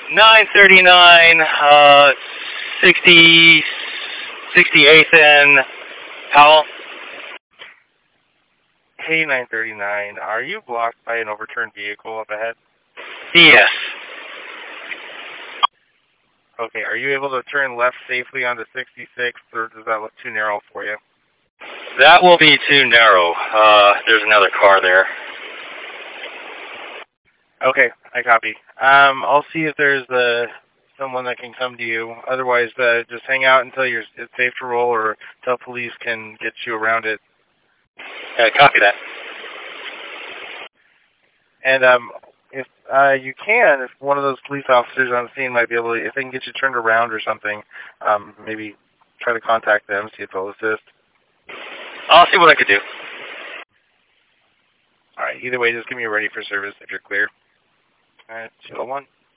939, 68th and Powell. Hey, 939, are you blocked by an overturned vehicle up ahead? Yes. Okay, are you able to turn left safely onto 66th, or does that look too narrow for you? That will be too narrow. There's another car there. Okay, I copy. I'll see if there's someone that can come to you. Otherwise, just hang out until it's safe to roll, or until police can get you around it. Copy that. And if you can, if one of those police officers on the scene might be able to, if they can get you turned around or something, maybe try to contact them, see if they'll assist. I'll see what I could do. All right, either way, just give me a ready for service if you're clear. All right, 201.